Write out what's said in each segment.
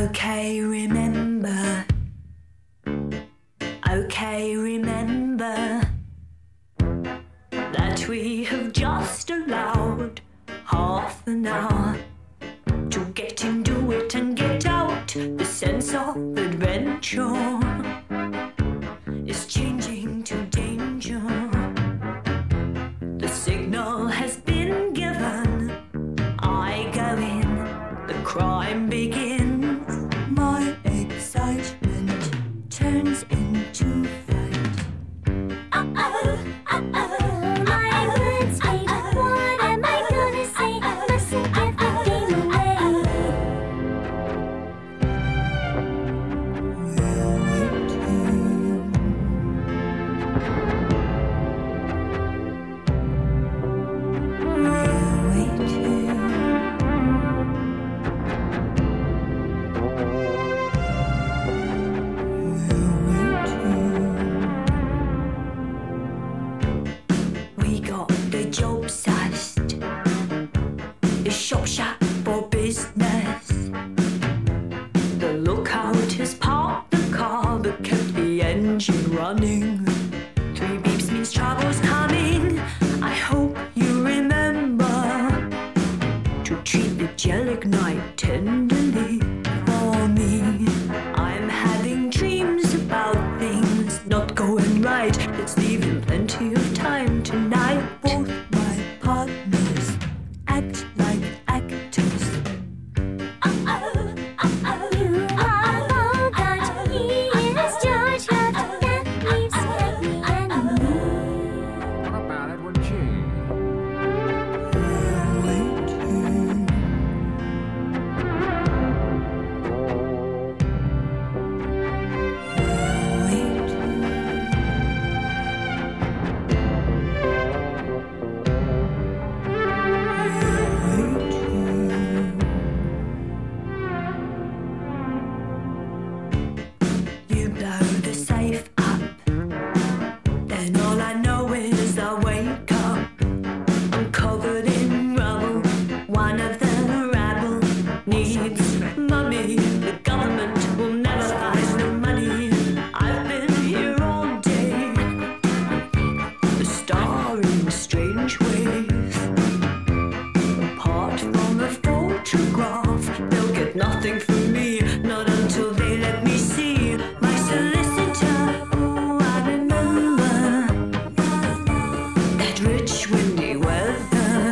Okay, remember. Okay, remember that we have just allowed half an hour to get into it and get out. The sense of adventure is changing to danger. The signal has been given. I go in, the crime begins. My excitement turns into fight. Uh-oh, uh-oh, my words fade. What am I gonna say? Mustn't give the game away. We're waiting. We're waiting. We got the job sized, the shop shut for business. The lookout has parked the car but kept the engine running. 3 beeps means trouble's coming. I hope you remember to treat the gelignite tenderly for me. I'm having dreams about things not going right. Let's leave him plenty of time tonight. Both my partners act like actors. Uh-oh, uh-oh, you are that he is George Love. That leaves Peggy and me. What about Edward G? We're waiting. We're waiting. You blow the safe up, then all I know is I wake up. I'm covered in rubble. One of the rabble needs mummy. The government will never find the money. I've been here all day, the star in strange ways. Apart from a photograph, they'll get nothing from me, not until they let me see my solicitor. Oh, I remember that rich windy weather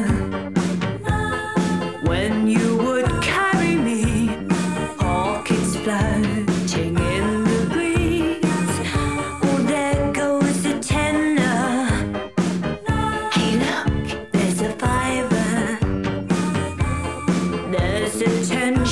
when you would carry me, pockets floating in the breeze. Oh, there goes the tenor. Hey, look, there's a fiver. There's a 10